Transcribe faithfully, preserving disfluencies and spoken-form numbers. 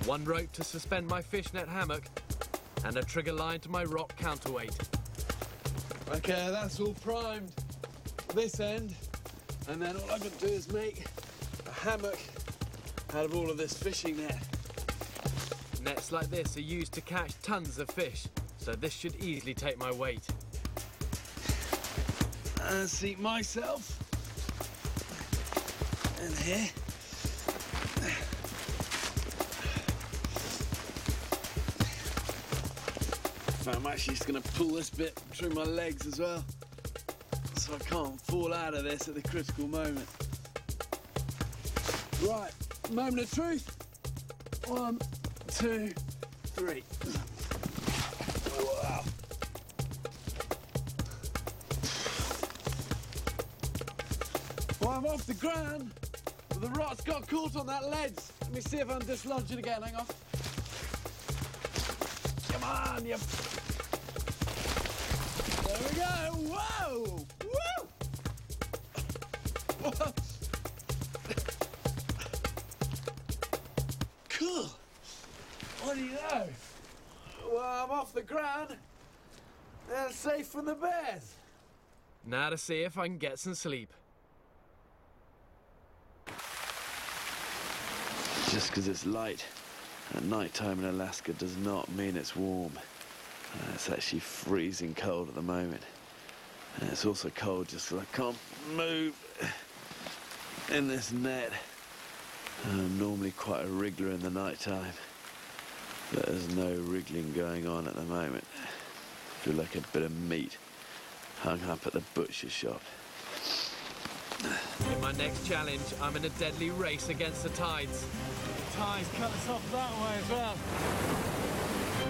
one rope to suspend my fishnet hammock, and a trigger line to my rock counterweight. Okay, that's all primed this end, and then all I've got to do is make a hammock out of all of this fishing net. Nets like this are used to catch tons of fish, so this should easily take my weight. And seat myself in here. So I'm actually just going to pull this bit through my legs as well, so I can't fall out of this at the critical moment. Right, moment of truth. One, two, three. Wow. Well, I'm off the ground, but the rot's got caught on that ledge. Let me see if I can dislodge it again. Hang on. Come on, you... There we go. Whoa! Woo! Whoa! Cool. What do you know? Well, I'm off the ground and safe from the bears. Now to see if I can get some sleep. Just because it's light at night time in Alaska does not mean it's warm. Uh, it's actually freezing cold at the moment. And it's also cold just so I can't move in this net. I'm normally quite a wriggler in the night time, but there's no wriggling going on at the moment. I feel like a bit of meat hung up at the butcher shop. In my next challenge, I'm in a deadly race against the tides. The tides cut us off that way as well.